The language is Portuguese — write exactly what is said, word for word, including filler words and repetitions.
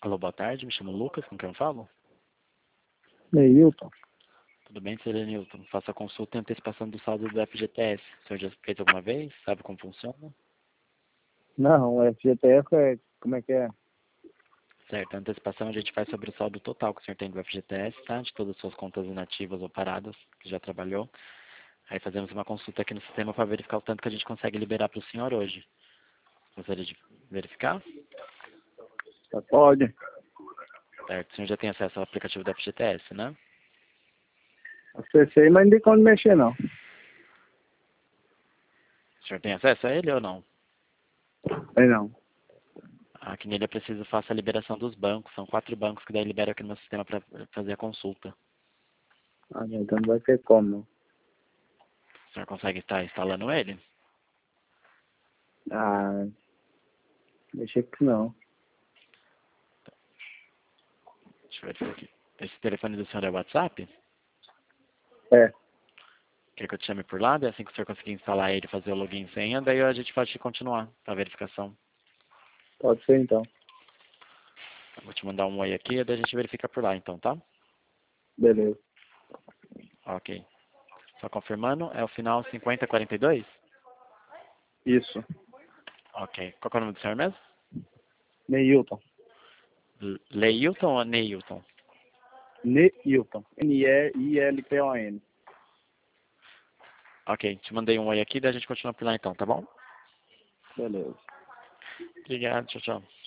Alô, boa tarde, me chamo Lucas, com quem eu falo? Neilton? Tudo bem, senhor Newton? Faço a consulta em antecipação do saldo do F G T S. O senhor já fez alguma vez? Sabe como funciona? Não, o F G T S é... como é que é? Certo, a antecipação a gente faz sobre o saldo total que o senhor tem do F G T S, tá? De todas as suas contas inativas ou paradas, que já trabalhou. Aí fazemos uma consulta aqui no sistema para verificar o tanto que a gente consegue liberar para o senhor hoje. Gostaria de verificar? Tá, pode. Certo, o senhor já tem acesso ao aplicativo do F G T S, né? Acessei, mas não tem como mexer, não. O senhor tem acesso a ele ou não? Tem não. Aqui nele é preciso faça a liberação dos bancos. São quatro bancos que daí libera aqui no meu sistema para fazer a consulta. Ah, então não vai ter como, não. O senhor consegue estar instalando ele? Ah, mexer com isso não. Deixa eu verificar aqui. Esse telefone do senhor é WhatsApp? É, Quer que eu te chame por lá? Daí assim que o senhor conseguir instalar ele e fazer o login e senha, daí a gente pode continuar a verificação. pode ser então. Eu vou te mandar um oi aqui e daí a gente verifica por lá então, tá? Beleza. Ok. Só confirmando, é o final cinquenta quarenta e dois? Isso. Ok. Qual que é o nome do senhor mesmo? Neilton. L- Leilton ou Neilton? Neilton. N E I L T O N. Ok, te mandei um oi aqui, daí a gente continua por lá então, tá bom? Beleza. Obrigado, tchau, tchau.